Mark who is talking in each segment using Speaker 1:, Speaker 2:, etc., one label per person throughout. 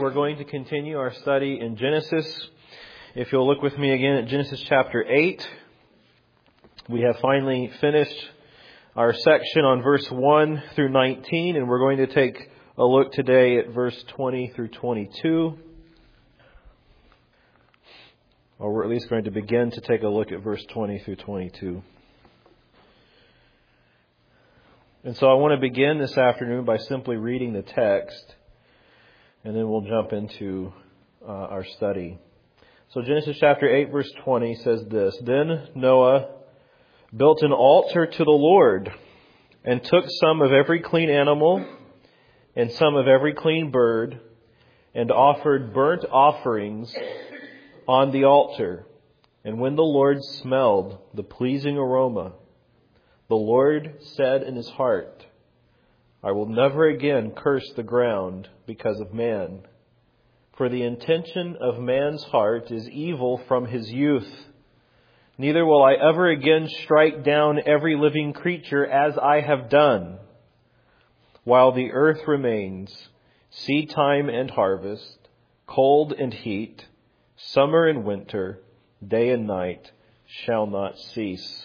Speaker 1: we're going to continue our study in Genesis. If you'll look with me again at Genesis chapter 8, we have finally finished our section on verse 1 through 19, and we're going to take a look today at verse 20 through 22. Or we're at least going to begin to take a look at verse 20 through 22. And so I want to begin this afternoon by simply reading the text, and then we'll jump into our study. So Genesis chapter 8 verse 20 says this: Then Noah built an altar to the Lord, and took some of every clean animal and some of every clean bird, and offered burnt offerings on the altar. And when the Lord smelled the pleasing aroma, the Lord said in his heart, I will never again curse the ground because of man. For the intention of man's heart is evil from his youth. Neither will I ever again strike down every living creature as I have done. While the earth remains, seed time and harvest, cold and heat, summer and winter, day and night shall not cease.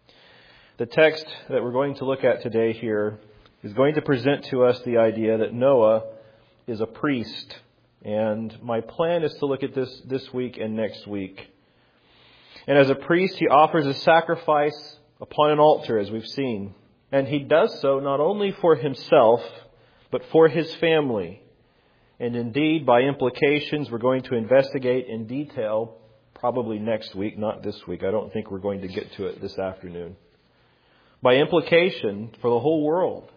Speaker 1: The text that we're going to look at today here is going to present to us the idea that Noah is a priest. And my plan is to look at this week and next week. And as a priest, he offers a sacrifice upon an altar, as we've seen. And he does so not only for himself, but for his family. And indeed, by implications, we're going to investigate in detail, probably next week, not this week. I don't think we're going to get to it this afternoon. By implication, for the whole world.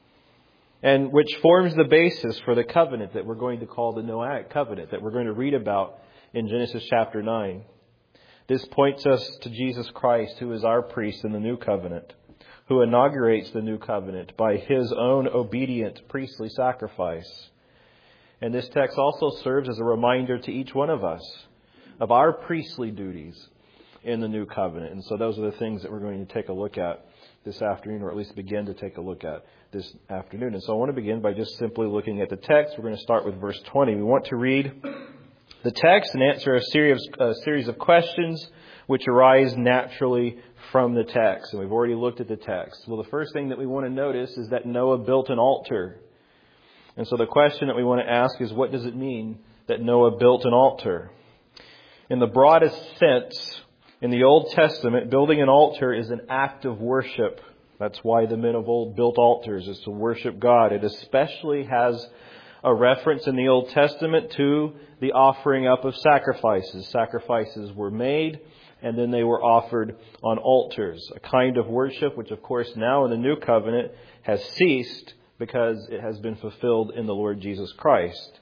Speaker 1: And which forms the basis for the covenant that we're going to call the Noahic covenant, that we're going to read about in Genesis chapter 9. This points us to Jesus Christ, who is our priest in the new covenant, who inaugurates the new covenant by his own obedient priestly sacrifice. And this text also serves as a reminder to each one of us of our priestly duties in the new covenant. And so those are the things that we're going to take a look at this afternoon, or at least begin to take a look at this afternoon. And so I want to begin by just simply looking at the text. We're going to start with verse 20. We want to read the text and answer a series of questions which arise naturally from the text. And we've already looked at the text. Well, the first thing that we want to notice is that Noah built an altar. And so the question that we want to ask is, what does it mean that Noah built an altar? In the broadest sense, in the Old Testament, building an altar is an act of worship. That's why the men of old built altars, is to worship God. It especially has a reference in the Old Testament to the offering up of sacrifices. Sacrifices were made, and then they were offered on altars. A kind of worship which, of course, now in the New Covenant has ceased because it has been fulfilled in the Lord Jesus Christ.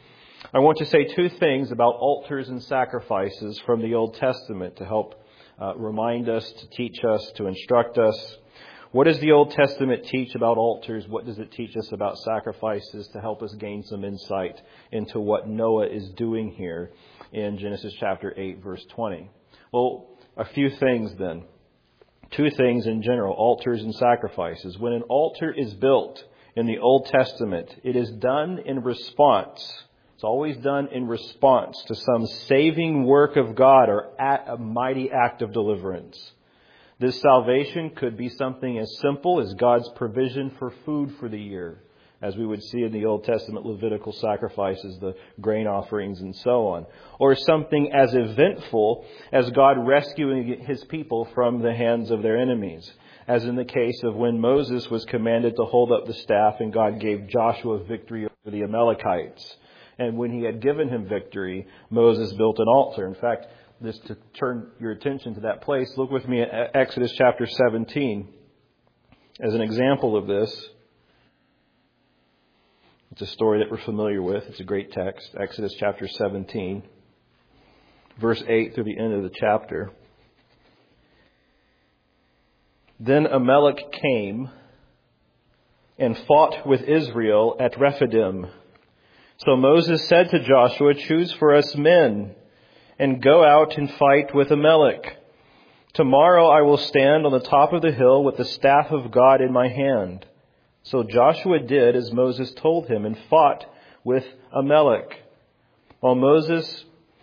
Speaker 1: I want to say two things about altars and sacrifices from the Old Testament to help remind us, to teach us, to instruct us. What does the Old Testament teach about altars? What does it teach us about sacrifices, to help us gain some insight into what Noah is doing here in Genesis chapter 8, verse 20? Well, a few things then. Two things in general, altars and sacrifices. When an altar is built in the Old Testament, it is done in response. It's always done in response to some saving work of God or a mighty act of deliverance. This salvation could be something as simple as God's provision for food for the year, as we would see in the Old Testament Levitical sacrifices, the grain offerings and so on. Or something as eventful as God rescuing his people from the hands of their enemies, as in the case of when Moses was commanded to hold up the staff and God gave Joshua victory over the Amalekites. And when he had given him victory, Moses built an altar. In fact, just to turn your attention to that place, look with me at Exodus chapter 17 as an example of this. It's a story that we're familiar with. It's a great text. Exodus chapter 17, verse 8 through the end of the chapter. Then Amalek came and fought with Israel at Rephidim. So Moses said to Joshua, choose for us men and go out and fight with Amalek. Tomorrow I will stand on the top of the hill with the staff of God in my hand. So Joshua did as Moses told him and fought with Amalek. while Moses,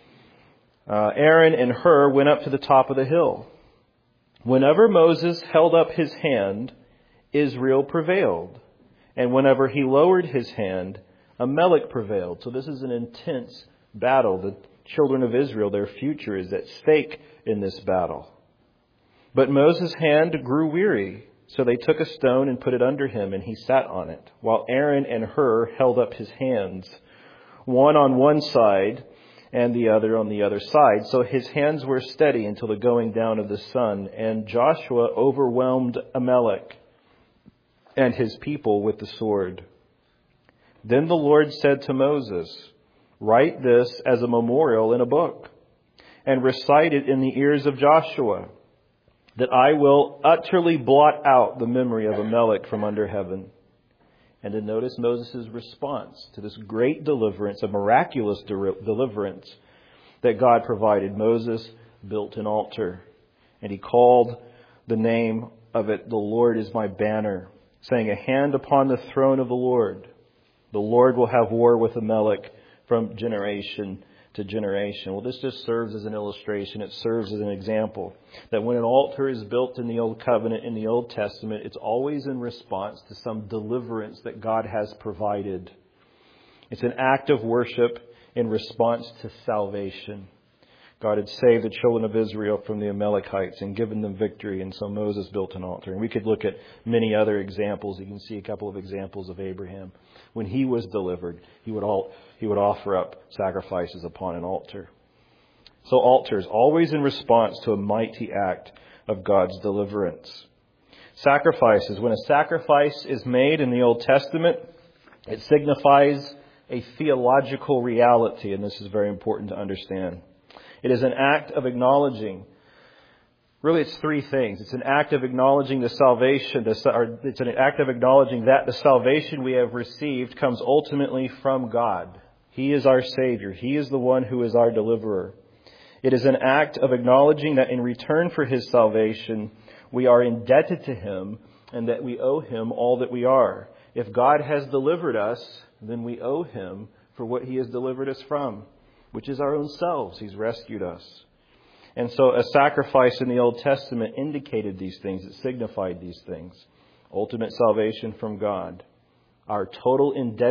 Speaker 1: Aaron, and Hur went up to the top of the hill. Whenever Moses held up his hand, Israel prevailed. And whenever he lowered his hand, Amalek prevailed. So this is an intense battle. The children of Israel, their future is at stake in this battle. But Moses' hand grew weary, so they took a stone and put it under him, and he sat on it, while Aaron and Hur held up his hands, one on one side and the other on the other side. So his hands were steady until the going down of the sun, and Joshua overwhelmed Amalek and his people with the sword. Then the Lord said to Moses, "Write this as a memorial in a book, and recite it in the ears of Joshua, that I will utterly blot out the memory of Amalek from under heaven." And then notice Moses' response to this great deliverance, a miraculous deliverance that God provided. Moses built an altar, and he called the name of it, "The Lord is my banner," saying, "A hand upon the throne of the Lord. The Lord will have war with Amalek from generation to generation." Well, this just serves as an illustration. It serves as an example that when an altar is built in the Old Covenant, in the Old Testament, it's always in response to some deliverance that God has provided. It's an act of worship in response to salvation. God had saved the children of Israel from the Amalekites and given them victory, and so Moses built an altar. And we could look at many other examples. You can see a couple of examples of Abraham. When he was delivered, he would offer up sacrifices upon an altar. So altars, always in response to a mighty act of God's deliverance. Sacrifices. When a sacrifice is made in the Old Testament, it signifies a theological reality, and this is very important to understand. It is an act of acknowledging, really it's three things. It's an act of acknowledging the salvation, it's an act of acknowledging that the salvation we have received comes ultimately from God. He is our Savior. He is the one who is our deliverer. It is an act of acknowledging that in return for His salvation, we are indebted to Him and that we owe Him all that we are. If God has delivered us, then we owe Him for what He has delivered us from, which is our own selves. He's rescued us. And so a sacrifice in the Old Testament indicated these things. It signified these things. Ultimate salvation from God. Our total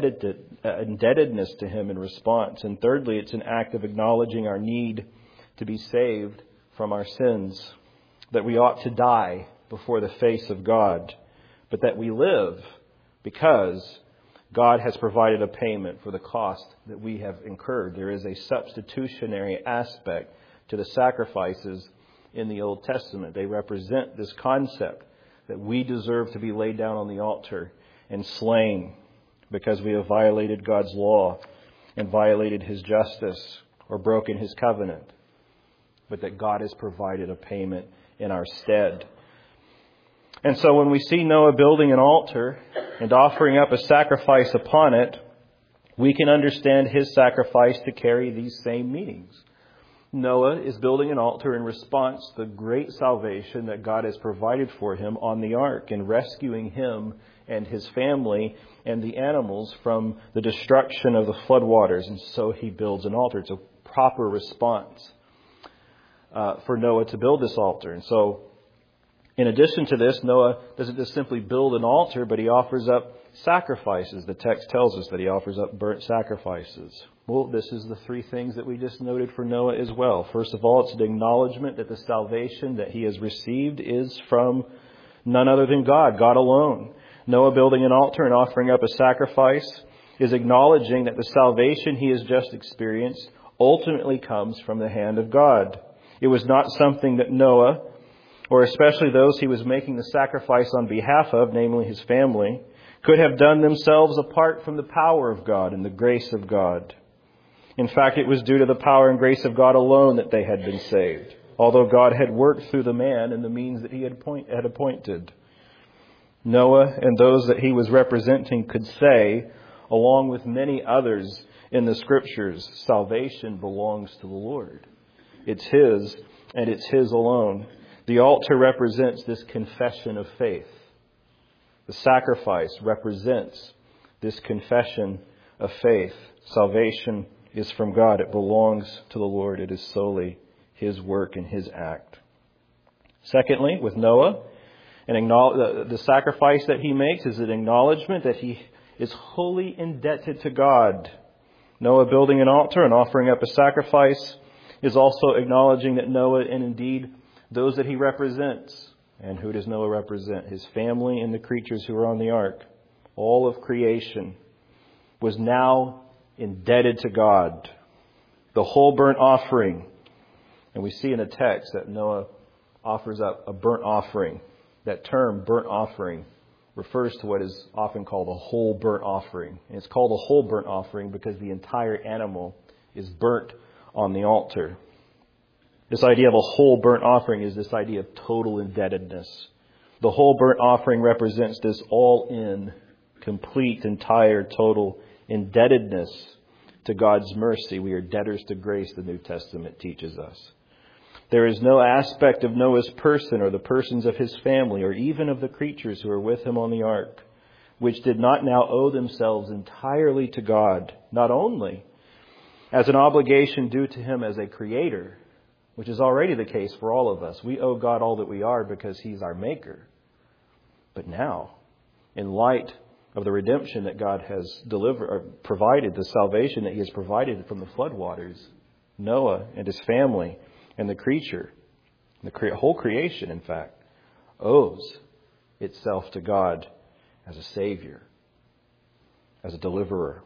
Speaker 1: indebtedness to Him in response. And thirdly, it's an act of acknowledging our need to be saved from our sins. That we ought to die before the face of God. But that we live because God has provided a payment for the cost that we have incurred. There is a substitutionary aspect to the sacrifices in the Old Testament. They represent this concept that we deserve to be laid down on the altar and slain because we have violated God's law and violated His justice or broken His covenant, but that God has provided a payment in our stead. And so when we see Noah building an altar and offering up a sacrifice upon it, we can understand his sacrifice to carry these same meanings. Noah is building an altar in response to the great salvation that God has provided for him on the ark and rescuing him and his family and the animals from the destruction of the floodwaters. And so he builds an altar. It's a proper response for Noah to build this altar. And so in addition to this, Noah doesn't just simply build an altar, but he offers up sacrifices. The text tells us that he offers up burnt sacrifices. Well, this is the three things that we just noted for Noah as well. First of all, it's an acknowledgement that the salvation that he has received is from none other than God, God alone. Noah building an altar and offering up a sacrifice is acknowledging that the salvation he has just experienced ultimately comes from the hand of God. It was not something that Noah, or especially those he was making the sacrifice on behalf of, namely his family, could have done themselves apart from the power of God and the grace of God. In fact, it was due to the power and grace of God alone that they had been saved, although God had worked through the man and the means that He had appointed. Noah and those that he was representing could say, along with many others in the Scriptures, salvation belongs to the Lord. It's His, and it's His alone. The altar represents this confession of faith. The sacrifice represents this confession of faith. Salvation is from God. It belongs to the Lord. It is solely His work and His act. Secondly, with Noah, the sacrifice that he makes is an acknowledgement that he is wholly indebted to God. Noah building an altar and offering up a sacrifice is also acknowledging that Noah, and indeed those that he represents, and who does Noah represent? His family and the creatures who are on the ark. All of creation was now indebted to God. The whole burnt offering. And we see in the text that Noah offers up a burnt offering. That term, burnt offering, refers to what is often called a whole burnt offering. And it's called a whole burnt offering because the entire animal is burnt on the altar. This idea of a whole burnt offering is this idea of total indebtedness. The whole burnt offering represents this all-in, complete, entire, total indebtedness to God's mercy. We are debtors to grace, the New Testament teaches us. There is no aspect of Noah's person or the persons of his family or even of the creatures who are with him on the ark, which did not now owe themselves entirely to God, not only as an obligation due to Him as a creator, which is already the case for all of us. We owe God all that we are because He's our maker. But now, in light of the redemption that God has delivered or provided, the salvation that He has provided from the floodwaters, Noah and his family and the creature, the whole creation, in fact, owes itself to God as a Savior, as a deliverer.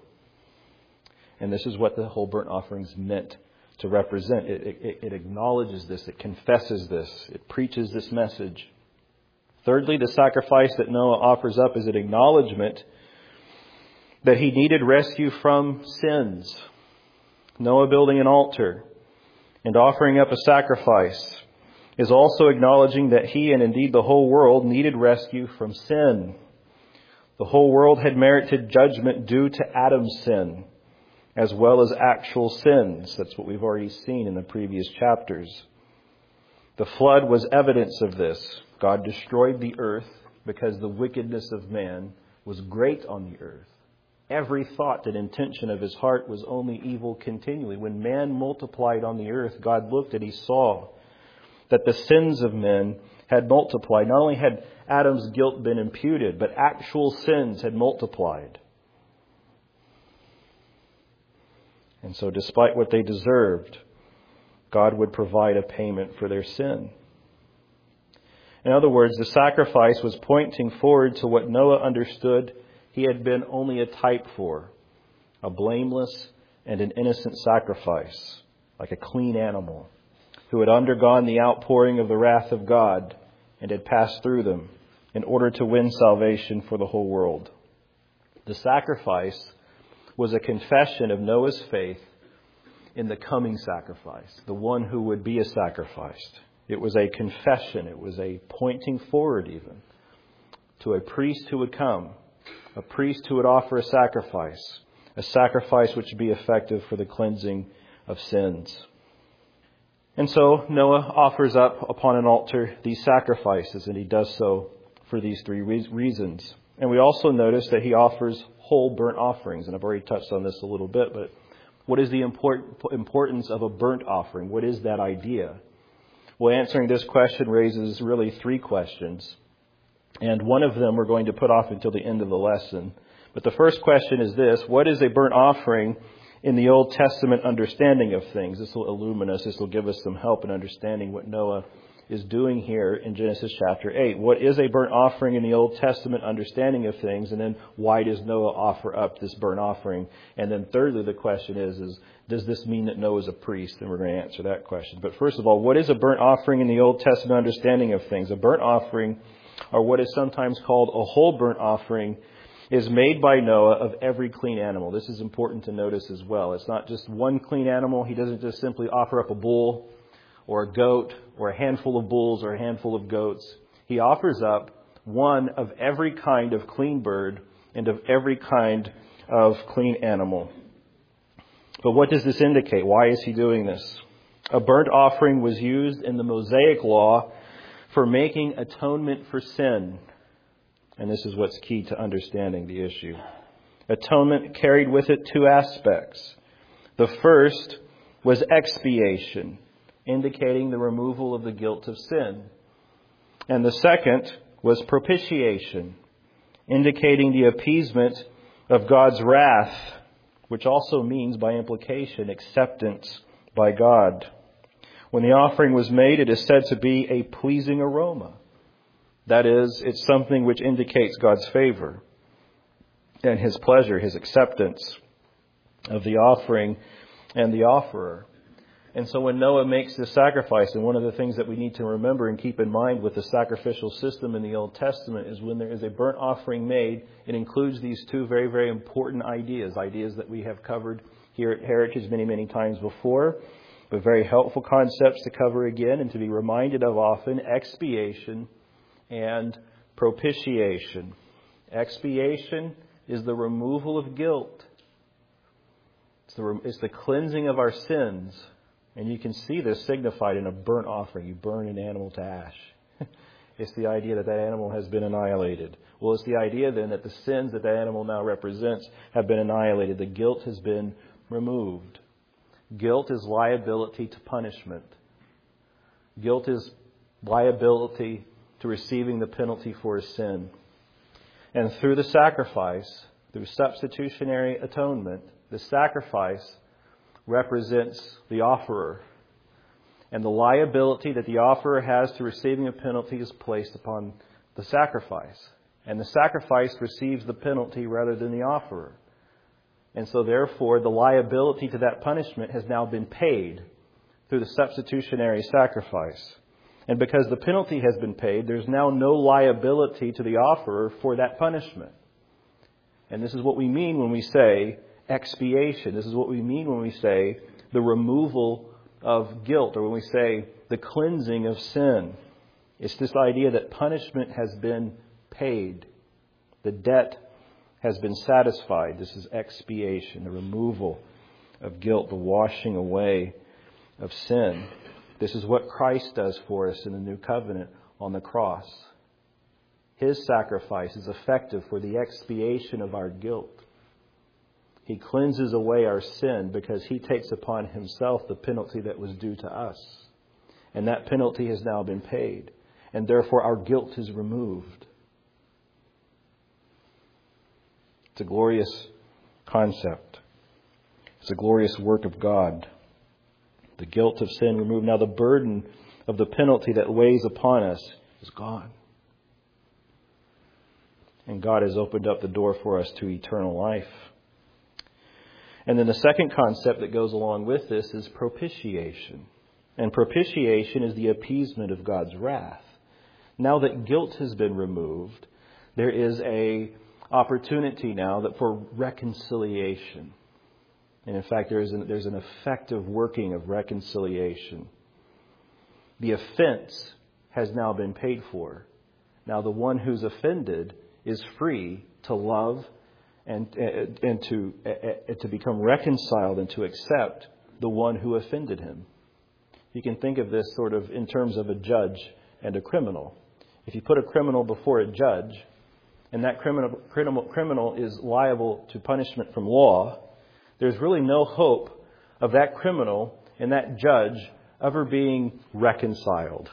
Speaker 1: And this is what the whole burnt offerings meant to represent. It acknowledges this. It confesses this. It preaches this message. Thirdly, the sacrifice that Noah offers up is an acknowledgement that he needed rescue from sins. Noah building an altar and offering up a sacrifice is also acknowledging that he and indeed the whole world needed rescue from sin. The whole world had merited judgment due to Adam's sin, as well as actual sins. That's what we've already seen in the previous chapters. The flood was evidence of this. God destroyed the earth because the wickedness of man was great on the earth. Every thought and intention of his heart was only evil continually. When man multiplied on the earth, God looked and He saw that the sins of men had multiplied. Not only had Adam's guilt been imputed, but actual sins had multiplied. And so despite what they deserved, God would provide a payment for their sin. In other words, the sacrifice was pointing forward to what Noah understood he had been only a type for, a blameless and an innocent sacrifice, like a clean animal, who had undergone the outpouring of the wrath of God and had passed through them in order to win salvation for the whole world. The sacrifice was a confession of Noah's faith in the coming sacrifice, the one who would be sacrificed. It was a confession. It was a pointing forward even to a priest who would come, a priest who would offer a sacrifice which would be effective for the cleansing of sins. And so Noah offers up upon an altar these sacrifices, and he does so for these three reasons. And we also notice that he offers whole burnt offerings, and I've already touched on this a little bit, but what is the importance of a burnt offering? What is that idea? Well, answering this question raises really three questions. And one of them we're going to put off until the end of the lesson. But the first question is this: what is a burnt offering in the Old Testament understanding of things? This will illumine us. This will give us some help in understanding what Noah is doing here in Genesis chapter 8. What is a burnt offering in the Old Testament understanding of things? And then why does Noah offer up this burnt offering? And then thirdly, the question is does this mean that Noah is a priest? And we're going to answer that question. But first of all, what is a burnt offering in the Old Testament understanding of things? A burnt offering, or what is sometimes called a whole burnt offering, is made by Noah of every clean animal. This is important to notice as well. It's not just one clean animal. He doesn't just simply offer up a bull or a goat or a handful of bulls or a handful of goats. He offers up one of every kind of clean bird and of every kind of clean animal. But what does this indicate? Why is he doing this? A burnt offering was used in the Mosaic law for making atonement for sin. And this is what's key to understanding the issue. Atonement carried with it two aspects: The first was expiation, indicating the removal of the guilt of sin. And the second was propitiation, indicating the appeasement of God's wrath, which also means, by implication, acceptance by God. When the offering was made, it is said to be a pleasing aroma. That is, it's something which indicates God's favor and His pleasure, His acceptance of the offering and the offerer. And so when Noah makes this sacrifice, and one of the things that we need to remember and keep in mind with the sacrificial system in the Old Testament is when there is a burnt offering made, it includes these two very, very important ideas that we have covered here at Heritage many, many times before, but very helpful concepts to cover again and to be reminded of often: expiation and propitiation. Expiation is the removal of guilt. It's the cleansing of our sins. And you can see this signified in a burnt offering. You burn an animal to ash. It's the idea that that animal has been annihilated. Well, it's the idea then that the sins that that animal now represents have been annihilated. The guilt has been removed. Guilt is liability to punishment. Guilt is liability to receiving the penalty for a sin. And through the sacrifice, through substitutionary atonement, the sacrifice represents the offerer. And the liability that the offerer has to receiving a penalty is placed upon the sacrifice. And the sacrifice receives the penalty rather than the offerer. And so therefore, the liability to that punishment has now been paid through the substitutionary sacrifice. And because the penalty has been paid, there's now no liability to the offerer for that punishment. And this is what we mean when we say expiation. This is what we mean when we say the removal of guilt, or when we say the cleansing of sin. It's this idea that punishment has been paid. The debt has been satisfied. This is expiation, the removal of guilt, the washing away of sin. This is what Christ does for us in the new covenant on the cross. His sacrifice is effective for the expiation of our guilt. He cleanses away our sin because He takes upon Himself the penalty that was due to us. And that penalty has now been paid. And therefore our guilt is removed. It's a glorious concept. It's a glorious work of God. The guilt of sin removed. Now the burden of the penalty that weighs upon us is gone. And God has opened up the door for us to eternal life. And then the second concept that goes along with this is propitiation. And propitiation is the appeasement of God's wrath. Now that guilt has been removed, there is a opportunity now that for reconciliation. And in fact, there's an effective working of reconciliation. The offense has now been paid for. Now the one who's offended is free to love and to become reconciled and to accept the one who offended him. You can think of this sort of in terms of a judge and a criminal. If you put a criminal before a judge, and that criminal is liable to punishment from law, there's really no hope of that criminal and that judge ever being reconciled.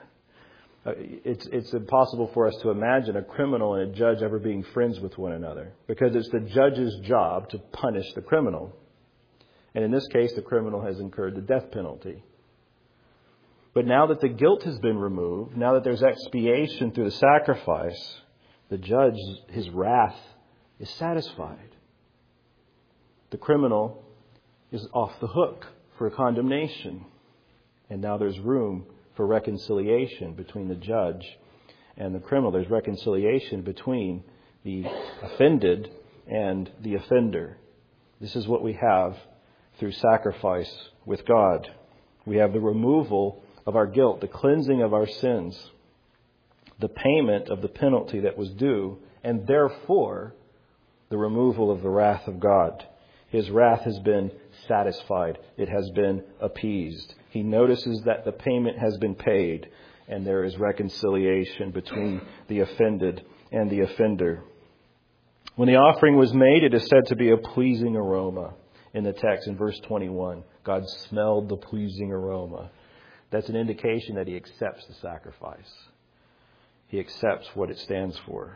Speaker 1: It's impossible for us to imagine a criminal and a judge ever being friends with one another, because it's the judge's job to punish the criminal. And in this case, the criminal has incurred the death penalty. But now that the guilt has been removed, now that there's expiation through the sacrifice, the judge, his wrath is satisfied. The criminal is off the hook for condemnation. And now there's room for reconciliation between the judge and the criminal. There's reconciliation between the offended and the offender. This is what we have through sacrifice with God. We have the removal of our guilt, the cleansing of our sins, the payment of the penalty that was due, and therefore the removal of the wrath of God. His wrath has been satisfied. It has been appeased. He notices that the payment has been paid, and there is reconciliation between the offended and the offender. When the offering was made, it is said to be a pleasing aroma. in the text in verse 21. God smelled the pleasing aroma. That's an indication that He accepts the sacrifice. He accepts what it stands for.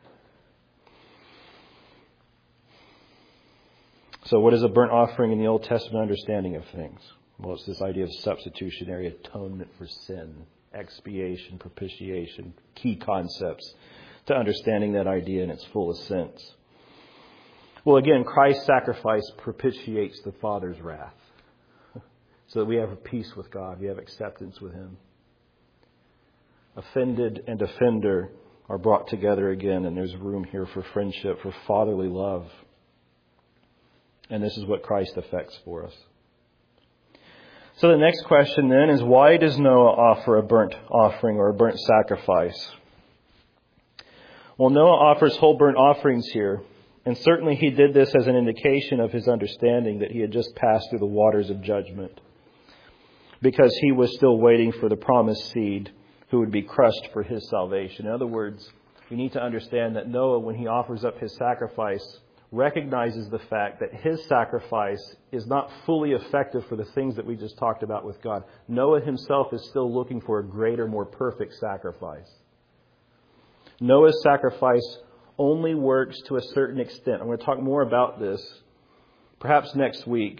Speaker 1: So what is a burnt offering in the Old Testament understanding of things? Well, it's this idea of substitutionary atonement for sin, expiation, propitiation, key concepts to understanding that idea in its fullest sense. Well, again, Christ's sacrifice propitiates the Father's wrath so that we have a peace with God. We have acceptance with Him. Offended and offender are brought together again, and there's room here for friendship, for fatherly love. And this is what Christ effects for us. So the next question then is, why does Noah offer a burnt offering or a burnt sacrifice? Well, Noah offers whole burnt offerings here. And certainly he did this as an indication of his understanding that he had just passed through the waters of judgment, because he was still waiting for the promised seed who would be crushed for his salvation. In other words, we need to understand that Noah, when he offers up his sacrifice, recognizes the fact that his sacrifice is not fully effective for the things that we just talked about with God. Noah himself is still looking for a greater, more perfect sacrifice. Noah's sacrifice only works to a certain extent. I'm going to talk more about this perhaps next week.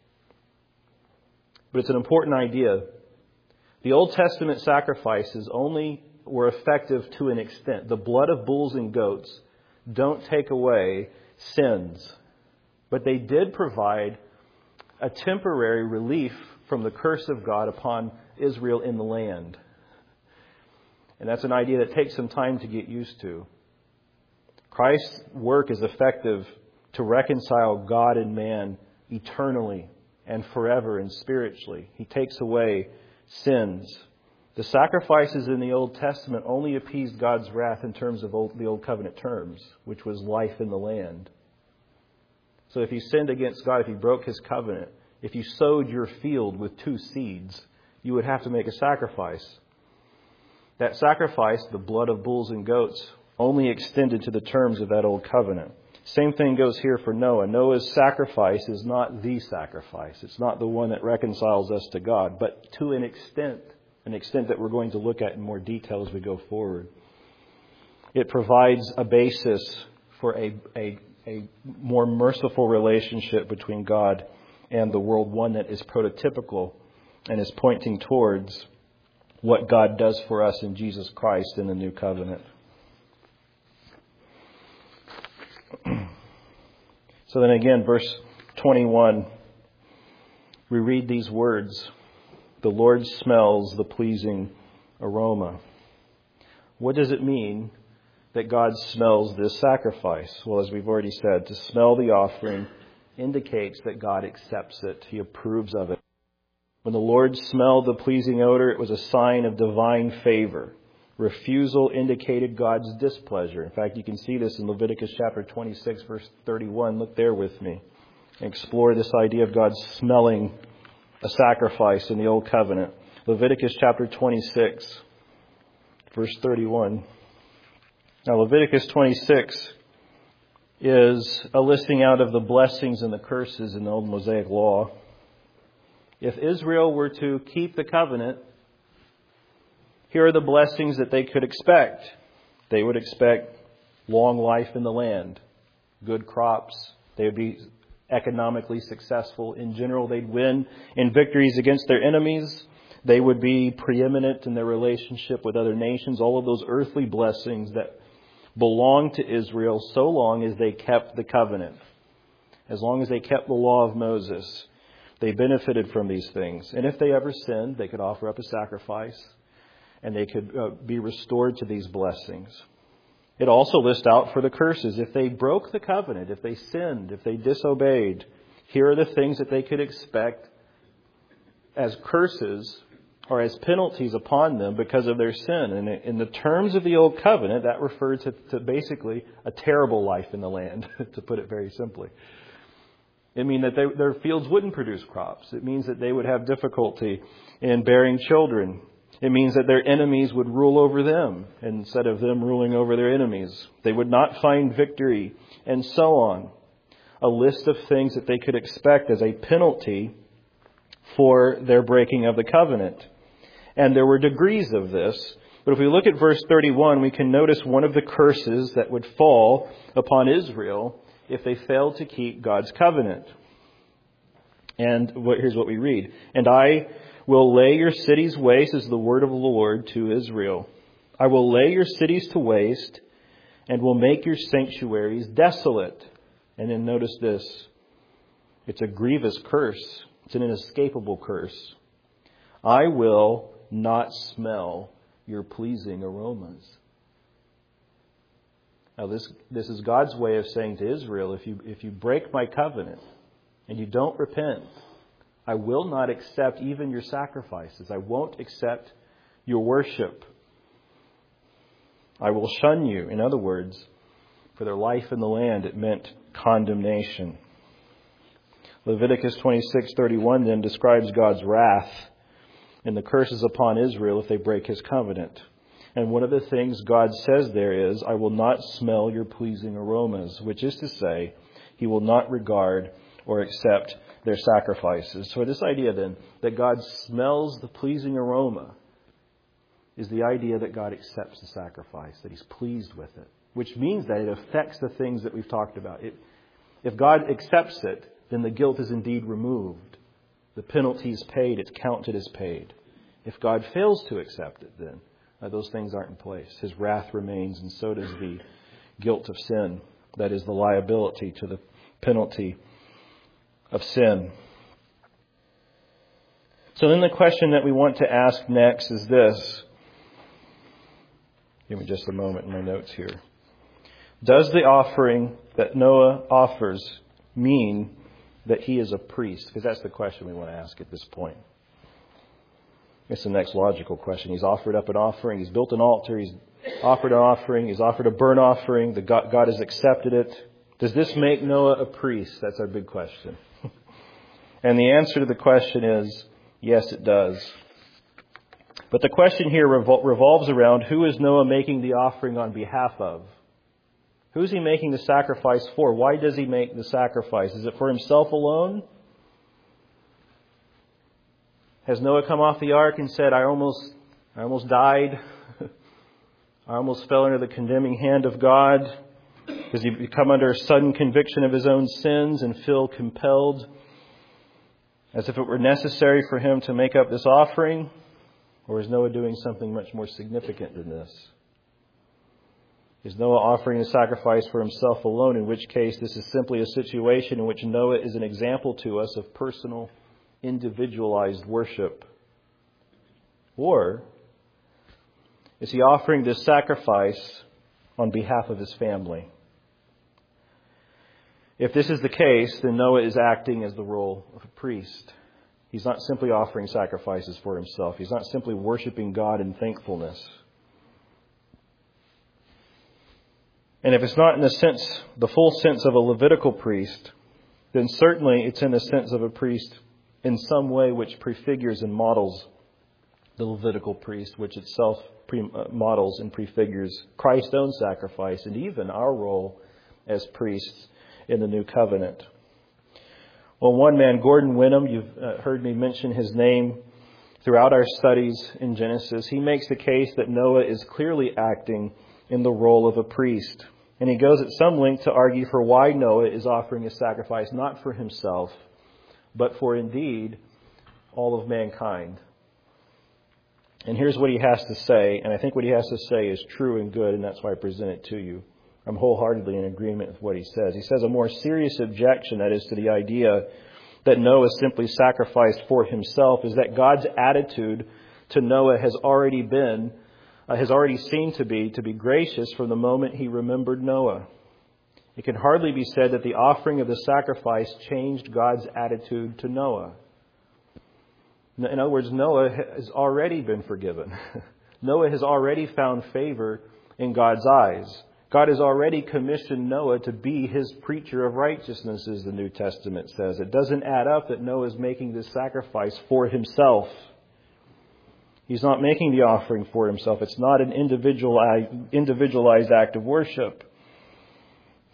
Speaker 1: But it's an important idea. The Old Testament sacrifices only were effective to an extent. The blood of bulls and goats don't take away sins. But they did provide a temporary relief from the curse of God upon Israel in the land. And that's an idea that takes some time to get used to. Christ's work is effective to reconcile God and man eternally and forever and spiritually. He takes away sins. The sacrifices in the Old Testament only appeased God's wrath in terms of the Old Covenant terms, which was life in the land. So if you sinned against God, if you broke His covenant, if you sowed your field with 2 seeds, you would have to make a sacrifice. That sacrifice, the blood of bulls and goats, only extended to the terms of that old covenant. Same thing goes here for Noah. Noah's sacrifice is not the sacrifice. It's not the one that reconciles us to God, but to an extent that we're going to look at in more detail as we go forward. It provides a basis for a more merciful relationship between God and the world, one that is prototypical and is pointing towards what God does for us in Jesus Christ in the new covenant. So then again, verse 21, we read these words, "The Lord smells the pleasing aroma." What does it mean that God smells this sacrifice? Well, as we've already said, to smell the offering indicates that God accepts it. He approves of it. When the Lord smelled the pleasing odor, it was a sign of divine favor. Refusal indicated God's displeasure. In fact, you can see this in Leviticus chapter 26, verse 31. Look there with me and explore this idea of God smelling a sacrifice in the Old Covenant. Leviticus chapter 26, verse 31. Now, Leviticus 26 is a listing out of the blessings and the curses in the old Mosaic law. If Israel were to keep the covenant, here are the blessings that they could expect. They would expect long life in the land, good crops. They would be economically successful. In general, they'd win in victories against their enemies. They would be preeminent in their relationship with other nations. All of those earthly blessings that belong to Israel so long as they kept the covenant. As long as they kept the law of Moses, they benefited from these things. And if they ever sinned, they could offer up a sacrifice and they could be restored to these blessings. It also lists out for the curses. If they broke the covenant, if they sinned, if they disobeyed, here are the things that they could expect as curses or as penalties upon them because of their sin. And in the terms of the Old Covenant, that referred to basically a terrible life in the land, to put it very simply. It means that their fields wouldn't produce crops. It means that they would have difficulty in bearing children. It means that their enemies would rule over them instead of them ruling over their enemies. They would not find victory, and so on. a list of things that they could expect as a penalty for their breaking of the covenant. And there were degrees of this. But if we look at verse 31, we can notice one of the curses that would fall upon Israel if they failed to keep God's covenant. And here's what we read. And I will lay your cities waste, is the word of the Lord to Israel. I will lay your cities to waste and will make your sanctuaries desolate. And then notice this. It's a grievous curse. It's an inescapable curse. I will not smell your pleasing aromas. Now this is God's way of saying to Israel, if you break my covenant and you don't repent, I will not accept even your sacrifices. I won't accept your worship. I will shun you. In other words, for their life in the land, it meant condemnation. Leviticus 26:31 then describes God's wrath and the curses upon Israel if they break his covenant. And one of the things God says there is, I will not smell your pleasing aromas, which is to say, he will not regard or accept their sacrifices. So this idea then that God smells the pleasing aroma is the idea that God accepts the sacrifice, that he's pleased with it, which means that it affects the things that we've talked about. If God accepts it, then the guilt is indeed removed. The penalty is paid. It's counted as paid. If God fails to accept it, then those things aren't in place. His wrath remains, and so does the guilt of sin. That is the liability to the penalty of sin. So then the question that we want to ask next is this. Give me just a moment in my notes here. Does the offering that Noah offers mean that he is a priest? Because that's the question we want to ask at this point. It's the next logical question. He's offered up an offering. He's built an altar. He's offered an offering. He's offered a burnt offering. God has accepted it. Does this make Noah a priest? That's our big question. And the answer to the question is, yes, it does. But the question here revolves around who is Noah making the offering on behalf of? Who is he making the sacrifice for? Why does he make the sacrifice? Is it for himself alone? Has Noah come off the ark and said, I almost died. I almost fell under the condemning hand of God. Does he come under a sudden conviction of his own sins and feel compelled, as if it were necessary for him to make up this offering? Or is Noah doing something much more significant than this? Is Noah offering a sacrifice for himself alone, in which case this is simply a situation in which Noah is an example to us of personal, individualized worship? Or is he offering this sacrifice on behalf of his family? If this is the case, then Noah is acting as the role of a priest. He's not simply offering sacrifices for himself. He's not simply worshiping God in thankfulness. And if it's not in the full sense of a Levitical priest, then certainly it's in the sense of a priest in some way which prefigures and models the Levitical priest, which itself models and prefigures Christ's own sacrifice and even our role as priests in the new covenant. Well, one man, Gordon Wenham, you've heard me mention his name throughout our studies in Genesis. He makes the case that Noah is clearly acting in the role of a priest. And he goes at some length to argue for why Noah is offering a sacrifice not for himself, but for indeed all of mankind. And here's what he has to say, and I think what he has to say is true and good, and that's why I present it to you. I'm wholeheartedly in agreement with what he says. He says a more serious objection, that is to the idea that Noah simply sacrificed for himself, is that God's attitude to Noah has already seemed to be gracious from the moment he remembered Noah. It can hardly be said that the offering of the sacrifice changed God's attitude to Noah. In other words, Noah has already been forgiven. Noah has already found favor in God's eyes. God has already commissioned Noah to be his preacher of righteousness, as the New Testament says. It doesn't add up that Noah is making this sacrifice for himself. He's not making the offering for himself. It's not an individualized act of worship.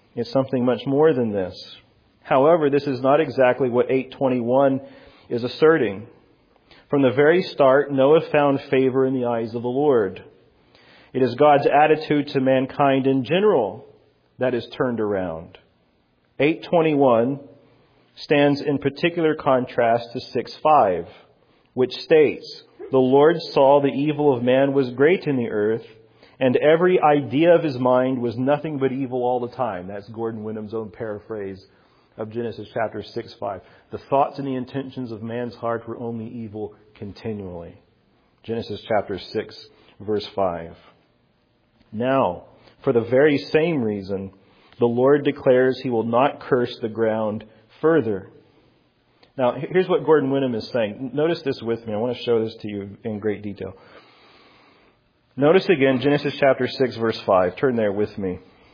Speaker 1: It's something much more than this. However, this is not exactly what 8:21 is asserting. From the very start, Noah found favor in the eyes of the Lord. It is God's attitude to mankind in general that is turned around. 8:21 stands in particular contrast to 6:5, which states, "The Lord saw the evil of man was great in the earth, and every idea of his mind was nothing but evil all the time." That's Gordon Wenham's own paraphrase of Genesis chapter 6:5. The thoughts and the intentions of man's heart were only evil continually. Genesis chapter 6, verse 5. Now, for the very same reason, the Lord declares He will not curse the ground further. Now, here's what Gordon Wenham is saying. Notice this with me. I want to show this to you in great detail. Notice again Genesis chapter 6, verse 5. Turn there with me.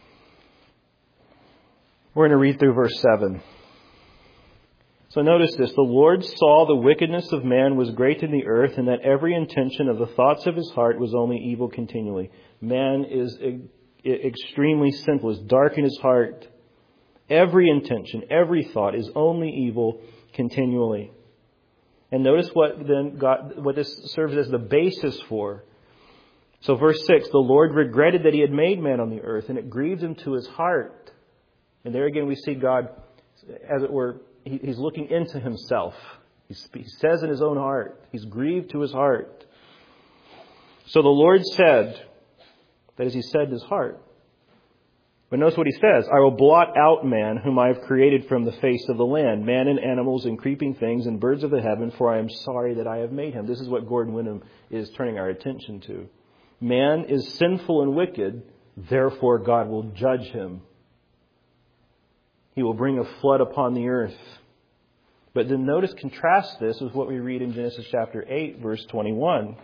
Speaker 1: We're going to read through verse 7. So notice this. The Lord saw the wickedness of man was great in the earth, and that every intention of the thoughts of his heart was only evil continually. Man is extremely sinful, is dark in his heart. Every intention, every thought is only evil continually. And notice what this serves as the basis for. So verse 6, the Lord regretted that He had made man on the earth, and it grieved Him to His heart. And there again we see God, as it were, He's looking into Himself. He says in His own heart, He's grieved to His heart. So the Lord said, that is, He said in His heart. But notice what He says, "I will blot out man whom I have created from the face of the land, man and animals and creeping things and birds of the heaven, for I am sorry that I have made him." This is what Gordon Wenham is turning our attention to. Man is sinful and wicked, therefore God will judge him. He will bring a flood upon the earth. But then notice, contrast this with what we read in Genesis chapter 8, verse 21.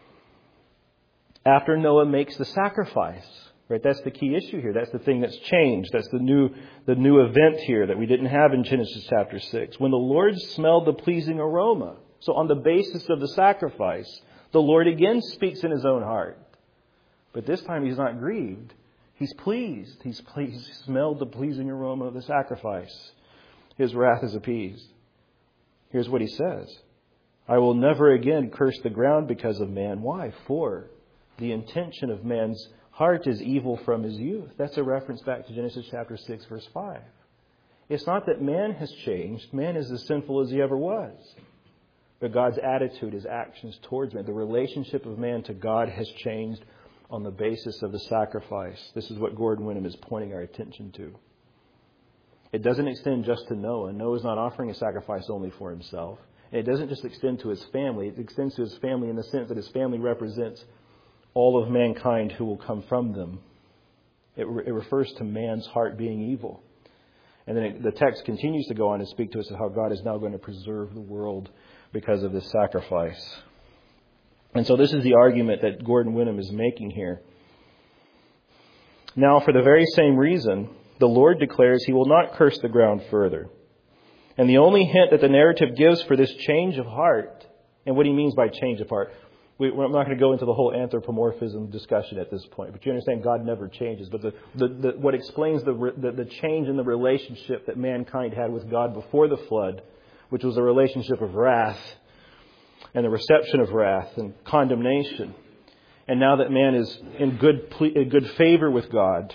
Speaker 1: After Noah makes the sacrifice, right? That's the key issue here. That's the thing that's changed. That's the new event here that we didn't have in Genesis chapter 6. When the Lord smelled the pleasing aroma. So on the basis of the sacrifice, the Lord again speaks in His own heart. But this time He's not grieved. He's pleased. He's pleased. He smelled the pleasing aroma of the sacrifice. His wrath is appeased. Here's what He says. "I will never again curse the ground because of man." Why? For the intention of man's heart is evil from his youth. That's a reference back to Genesis chapter 6, verse 5. It's not that man has changed. Man is as sinful as he ever was. But God's attitude, His actions towards man, the relationship of man to God has changed on the basis of the sacrifice. This is what Gordon Wenham is pointing our attention to. It doesn't extend just to Noah. Noah's not offering a sacrifice only for himself. And it doesn't just extend to his family. It extends to his family in the sense that his family represents all of mankind who will come from them. It refers to man's heart being evil. And then the text continues to go on and speak to us of how God is now going to preserve the world because of this sacrifice. And so this is the argument that Gordon Wenham is making here. Now, for the very same reason, the Lord declares He will not curse the ground further. And the only hint that the narrative gives for this change of heart, and what He means by change of heart, I'm not going to go into the whole anthropomorphism discussion at this point, but you understand God never changes. But what explains the change in the relationship that mankind had with God before the flood, which was a relationship of wrath and the reception of wrath and condemnation. And now that man is in good favor with God,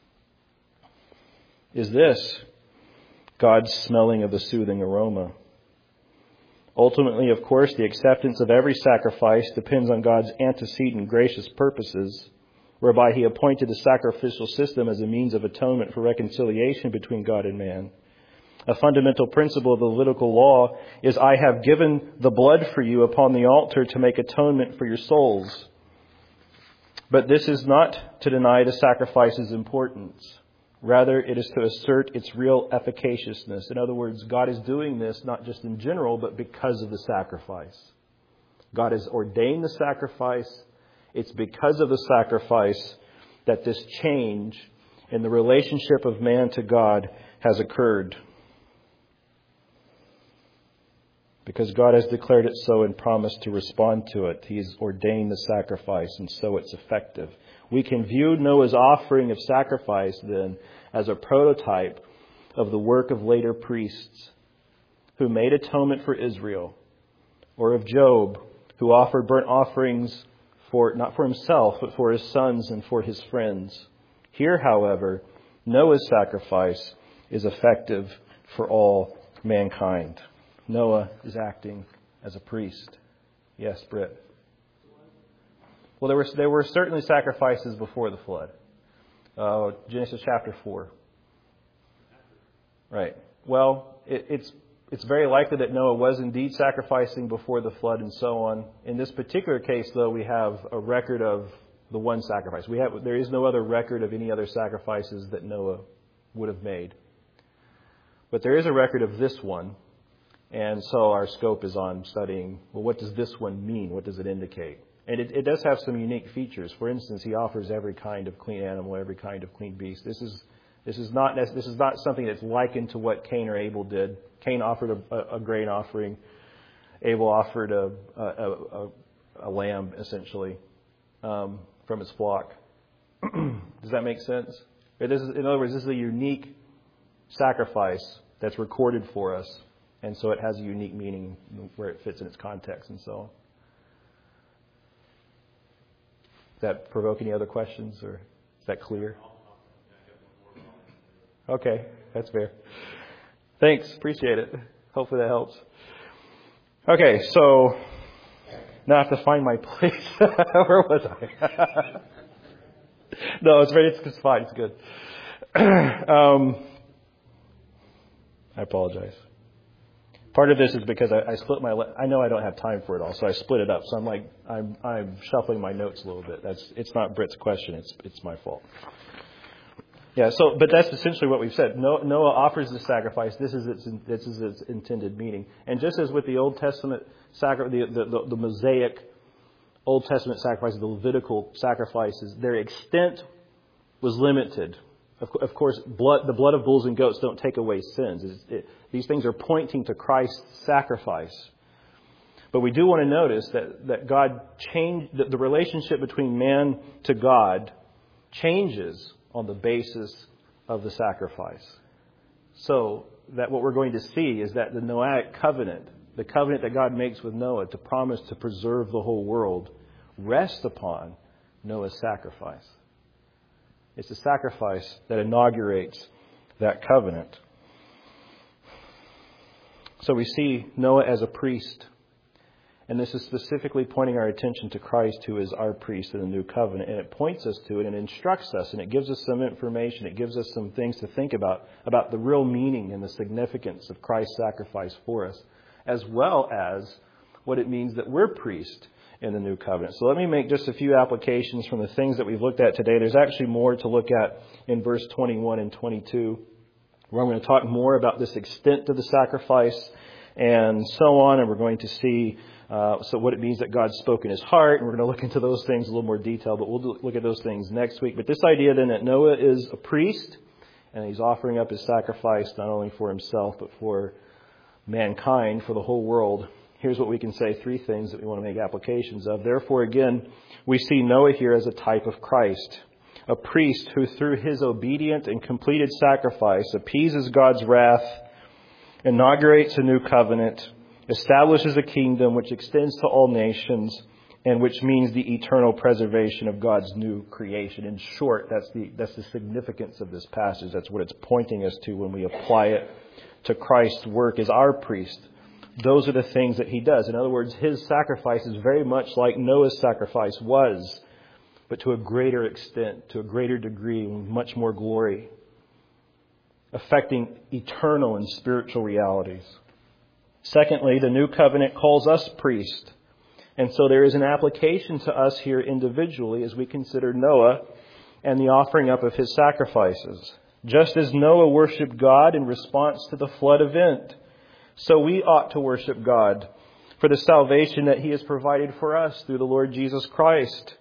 Speaker 1: is this God's smelling of the soothing aroma. Ultimately, of course, the acceptance of every sacrifice depends on God's antecedent gracious purposes, whereby He appointed the sacrificial system as a means of atonement for reconciliation between God and man. A fundamental principle of the Levitical law is, "I have given the blood for you upon the altar to make atonement for your souls." But this is not to deny the sacrifice's importance. Rather, it is to assert its real efficaciousness. In other words, God is doing this not just in general, but because of the sacrifice. God has ordained the sacrifice. It's because of the sacrifice that this change in the relationship of man to God has occurred. because God has declared it so and promised to respond to it. He's ordained the sacrifice, and so it's effective. We can view Noah's offering of sacrifice then as a prototype of the work of later priests who made atonement for Israel, or of Job, who offered burnt offerings not for himself, but for his sons and for his friends. Here, however, Noah's sacrifice is effective for all mankind. Noah is acting as a priest. Yes, Britt? Well, there were certainly sacrifices before the flood. Genesis chapter 4. Right. Well, it's very likely that Noah was indeed sacrificing before the flood and so on. In this particular case, though, we have a record of the one sacrifice. There is no other record of any other sacrifices that Noah would have made. But there is a record of this one. And so our scope is on studying, well, what does this one mean? What does it indicate? And it does have some unique features. For instance, he offers every kind of clean animal, every kind of clean beast. This is not something that's likened to what Cain or Abel did. Cain offered a grain offering. Abel offered a lamb, essentially, from his flock. Does that make sense? In other words, this is a unique sacrifice that's recorded for us, and so it has a unique meaning where it fits in its context and so on. Does that provoke any other questions, or is that clear? Okay, that's fair. Thanks, appreciate it. Hopefully that helps. Okay, so now I have to find my place. Where was I? No, it's fine, it's good. I apologize. Part of this is because I split I know I don't have time for it all, so I split it up. So I'm shuffling my notes a little bit. It's not Britt's question. It's my fault. Yeah. But that's essentially what we've said. Noah offers the sacrifice. This is its intended meaning. And just as with the Old Testament the Mosaic Old Testament sacrifices, the Levitical sacrifices, their extent was limited. Of course, the blood of bulls and goats don't take away sins. These things are pointing to Christ's sacrifice. But we do want to notice that God changed, that the relationship between man to God changes on the basis of the sacrifice. So that what we're going to see is that the Noahic covenant, the covenant that God makes with Noah to promise to preserve the whole world, rests upon Noah's sacrifice. It's the sacrifice that inaugurates that covenant. So we see Noah as a priest. And this is specifically pointing our attention to Christ, who is our priest in the new covenant. And it points us to it and instructs us, and it gives us some information. It gives us some things to think about the real meaning and the significance of Christ's sacrifice for us, as well as what it means that we're priests in the new covenant. So let me make just a few applications from the things that we've looked at today. There's actually more to look at in verse 21 and 22, where I'm going to talk more about this extent of the sacrifice and so on. And we're going to see what it means that God's spoken his heart. And we're going to look into those things in a little more detail, but we'll look at those things next week. But this idea then that Noah is a priest and he's offering up his sacrifice not only for himself, but for mankind, for the whole world. Here's what we can say, 3 things that we want to make applications of. Therefore, again, we see Noah here as a type of Christ, a priest who through his obedient and completed sacrifice appeases God's wrath, inaugurates a new covenant, establishes a kingdom which extends to all nations, and which means the eternal preservation of God's new creation. In short, that's the significance of this passage. That's what it's pointing us to when we apply it to Christ's work as our priest. Those are the things that he does. In other words, his sacrifice is very much like Noah's sacrifice was, but to a greater extent, to a greater degree, with much more glory, affecting eternal and spiritual realities. Secondly, the new covenant calls us priest. And so there is an application to us here individually as we consider Noah and the offering up of his sacrifices. Just as Noah worshiped God in response to the flood event, so we ought to worship God for the salvation that he has provided for us through the Lord Jesus Christ.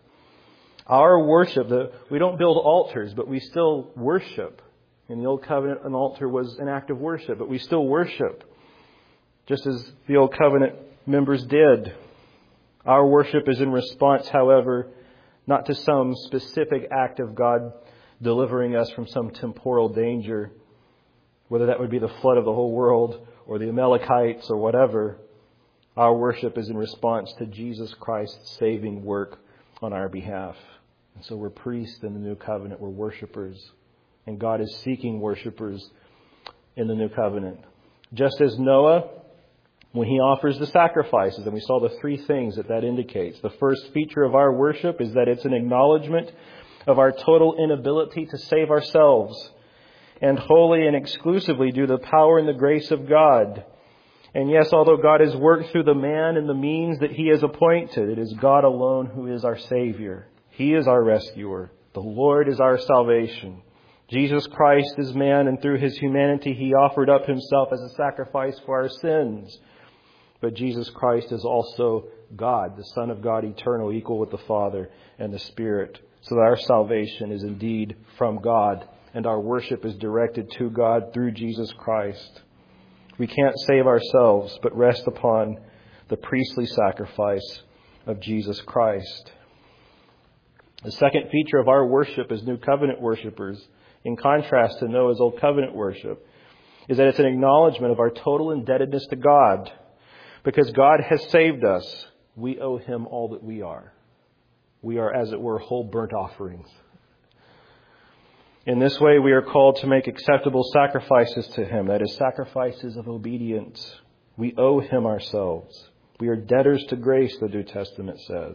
Speaker 1: Our worship, we don't build altars, but we still worship. In the Old Covenant, an altar was an act of worship, but we still worship just as the Old Covenant members did. Our worship is in response, however, not to some specific act of God delivering us from some temporal danger, whether that would be the flood of the whole world or the Amalekites or whatever. Our worship is in response to Jesus Christ's saving work on our behalf. And so we're priests in the new covenant. We're worshipers. And God is seeking worshipers in the new covenant. Just as Noah, when he offers the sacrifices, and we saw the three things that indicates. The first feature of our worship is that it's an acknowledgement of our total inability to save ourselves, and wholly and exclusively due to the power and the grace of God. And yes, although God has worked through the man and the means that He has appointed, it is God alone who is our Savior. He is our rescuer. The Lord is our salvation. Jesus Christ is man, and through His humanity He offered up Himself as a sacrifice for our sins. But Jesus Christ is also God, the Son of God, eternal, equal with the Father and the Spirit. So that our salvation is indeed from God, and our worship is directed to God through Jesus Christ. We can't save ourselves, but rest upon the priestly sacrifice of Jesus Christ. The second feature of our worship as New Covenant worshipers, in contrast to Noah's Old Covenant worship, is that it's an acknowledgement of our total indebtedness to God. Because God has saved us, we owe Him all that we are. We are, as it were, whole burnt offerings. In this way, we are called to make acceptable sacrifices to Him, that is, sacrifices of obedience. We owe Him ourselves. We are debtors to grace, the New Testament says.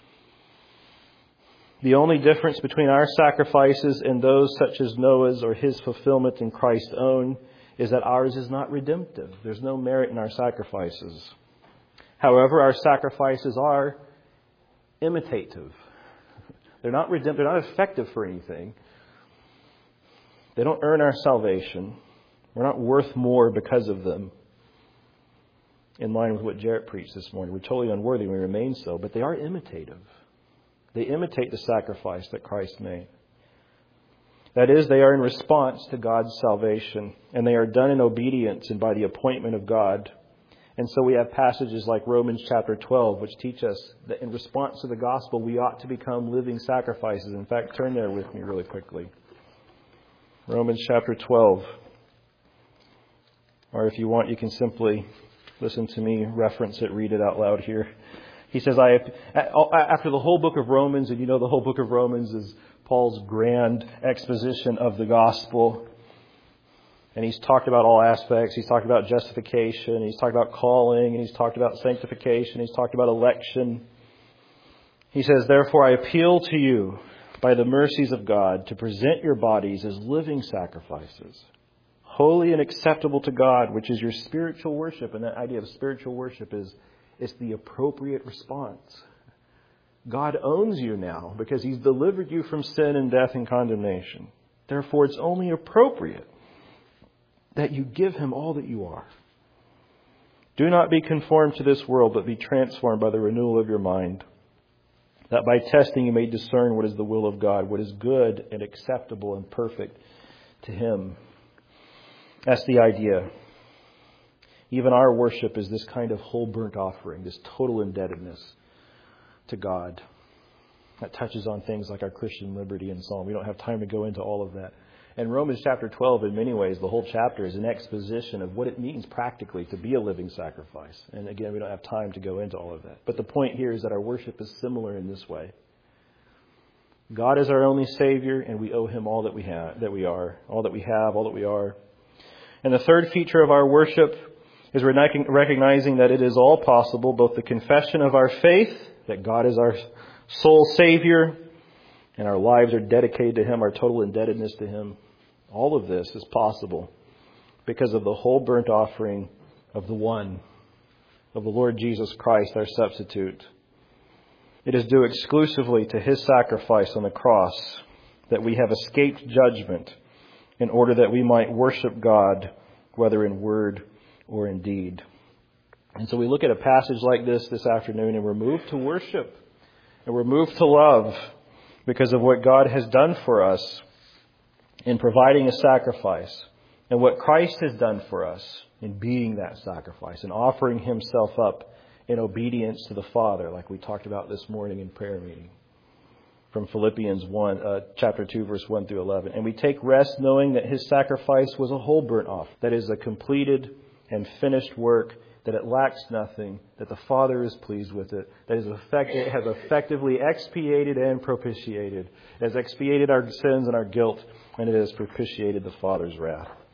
Speaker 1: The only difference between our sacrifices and those such as Noah's or his fulfillment in Christ's own is that ours is not redemptive. There's no merit in our sacrifices. However, our sacrifices are imitative. They're not redemptive. They're not effective for anything. They don't earn our salvation. We're not worth more because of them. In line with what Jarrett preached this morning. We're totally unworthy and we remain so, but they are imitative. They imitate the sacrifice that Christ made. That is, they are in response to God's salvation, and they are done in obedience and by the appointment of God. And so we have passages like Romans chapter 12, which teach us that in response to the gospel, we ought to become living sacrifices. In fact, turn there with me really quickly. Romans chapter 12. Or if you want, you can simply listen to me reference it, read it out loud here. He says, after the whole book of Romans, and you know the whole book of Romans is Paul's grand exposition of the gospel. And he's talked about all aspects. He's talked about justification. He's talked about calling. And he's talked about sanctification. He's talked about election. He says, therefore I appeal to you by the mercies of God to present your bodies as living sacrifices, holy and acceptable to God, which is your spiritual worship. And that idea of spiritual worship is it's the appropriate response. God owns you now because He's delivered you from sin and death and condemnation. Therefore, it's only appropriate that you give Him all that you are. Do not be conformed to this world, but be transformed by the renewal of your mind, that by testing you may discern what is the will of God, what is good and acceptable and perfect to Him. That's the idea. Even our worship is this kind of whole burnt offering, this total indebtedness to God. That touches on things like our Christian liberty and so on. We don't have time to go into all of that. And Romans chapter 12, in many ways, the whole chapter is an exposition of what it means practically to be a living sacrifice. And again, we don't have time to go into all of that. But the point here is that our worship is similar in this way. God is our only Savior, and we owe Him all that we have, all that we are. And the third feature of our worship is recognizing that it is all possible, both the confession of our faith, that God is our sole Savior, and our lives are dedicated to Him, our total indebtedness to Him. All of this is possible because of the whole burnt offering of the Lord Jesus Christ, our substitute. It is due exclusively to His sacrifice on the cross that we have escaped judgment in order that we might worship God, whether in word or in deed. And so we look at a passage like this afternoon, and we're moved to worship, and we're moved to love because of what God has done for us in providing a sacrifice, and what Christ has done for us in being that sacrifice and offering himself up in obedience to the Father, like we talked about this morning in prayer meeting. From Philippians 1, chapter 2, verse 1 through 11. And we take rest knowing that his sacrifice was a whole burnt off. That is a completed and finished work, that it lacks nothing, that the Father is pleased with it, that it has effectively expiated and propitiated. It has expiated our sins and our guilt, and it has propitiated the Father's wrath.